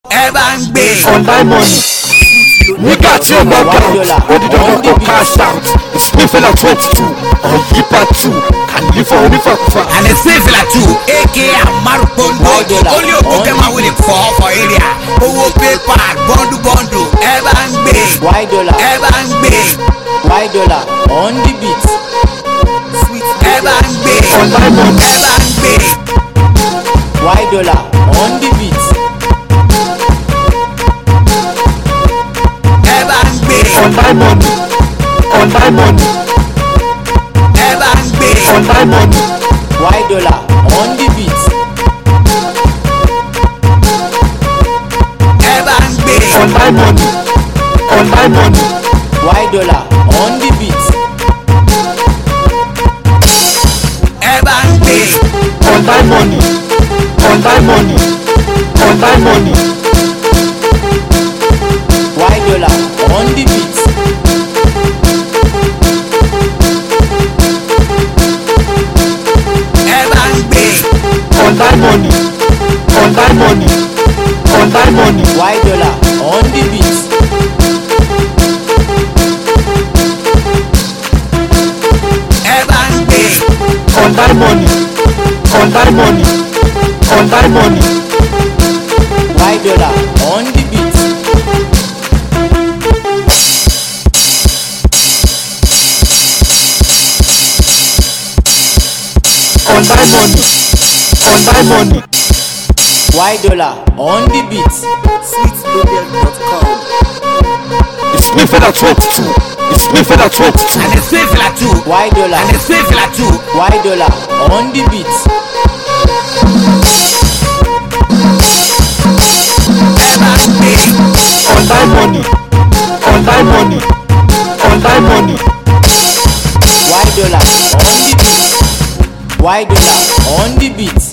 ẹ bá ń gbé. online money nígbà tí o log out ó di dandan kó cash out ìsìnkúfẹ́lá 22 ọ̀yípa 2 kàlífà onífàkúfà. and the sefila too aka amaru pondo only ogun kẹ́ máa wọlé for area owó pépà bọ́ndù ẹ bá ń gbé. ẹ bá ń gbé. $Y on the beat. ẹ bá ń gbé. online money ẹ bá ń gbé. $Y on the beat. ẹ bá ń gbé. online money online money ẹ bá ń gbé. online money $Y on the beat. ẹ bá ń gbé. online money online money $Y on the beat. ẹ bá ń gbé. online money online money online money $Y on the beat. ẹ bá ń gbé. online money online money online money $Y on the beat. ẹ bá ń gbé. online money online money online money $Y on the beat. online money online money $Y on the beat. ìsìnkúfẹ́lá 22 ìsìnkúfẹ́lá 22 and the sefila too and the sefila too. $Y on the beat. ẹ bá ń gbé. online money online money online money $Y on the beat. $Y on the beat.